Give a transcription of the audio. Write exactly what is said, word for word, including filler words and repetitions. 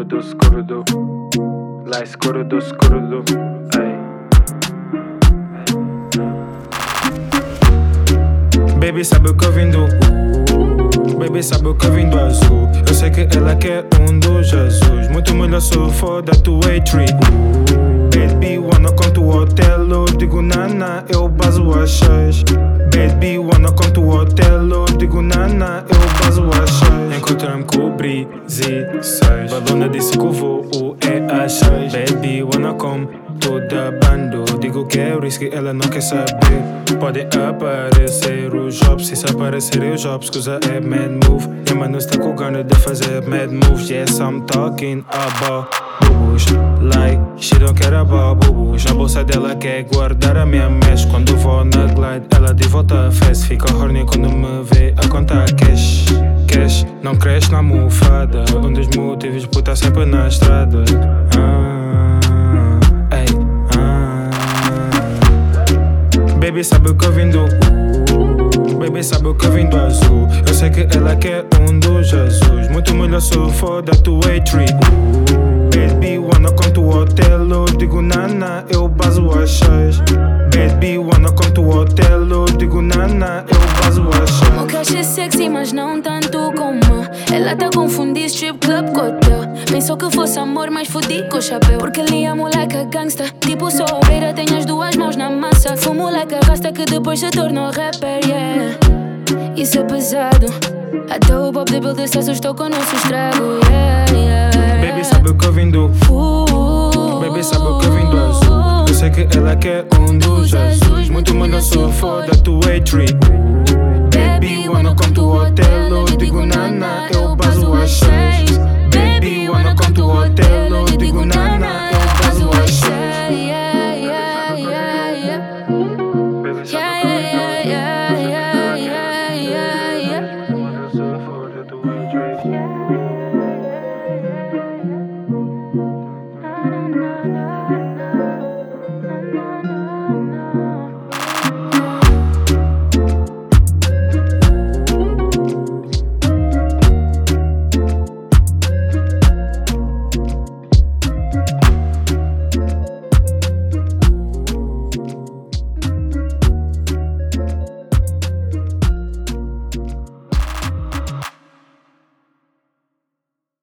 escurudu, escurudu. Lá escurudu, escurudu. Ei. Baby sabe o que eu vim do uh, Baby sabe o que eu vim do azul. Eu sei que ela quer um do Jesus. Muito melhor se for da tua tree. Baby wanna come to hotel. Eu digo nana, eu baso às seis. Baby wanna come to hotel. Eu digo nana, eu baso às seis. Encontrei-me com o Breezy seis. Balona disse que o voo é às seis. Baby wanna come toda bando. Digo que é risky, ela não quer saber. Pode aparecer os jobs. Se aparecer os jobs, escusa é mad move. E mano está com gana de fazer mad moves. Yes, I'm talking about bubus. Like, she don't care about bubus. Na bolsa dela quer guardar a minha mesh. Quando vou na glide, ela de volta fez. Fica horny quando me vê a contar cash. Cash, não cresce na almofada. Um dos motivos por estar sempre na estrada. ah, ei, ah. Baby sabe o que eu vim do uh, Baby sabe o que eu vim do azul. Eu sei que ela quer um do Jesus. Muito melhor se for da tua tree. Baby wanna come to hotel. Eu digo nana, eu baso às seis. Baby wanna come to hotel. Eu digo nana, eu baso às seis. O crush é sexy, mas não tanto como ela tá confundindo strip club com hotel. Pensou que fosse amor, mas fodi com o chapéu. Porque ele é like a gangsta. Tipo sou obreira, tenho as duas mãos na massa. Fumo like a rasta que depois se tornou rapper, yeah. Isso é pesado. Até o Bob de Builder se assustou com o nosso estrago, yeah, yeah. Baby sabe o que eu vim do uh, Baby sabe o que eu vim do azul. Eu sei que ela quer um do Jesus. Muito melhor se for da tua tree. Baby wanna come to hotel. Eu digo nana,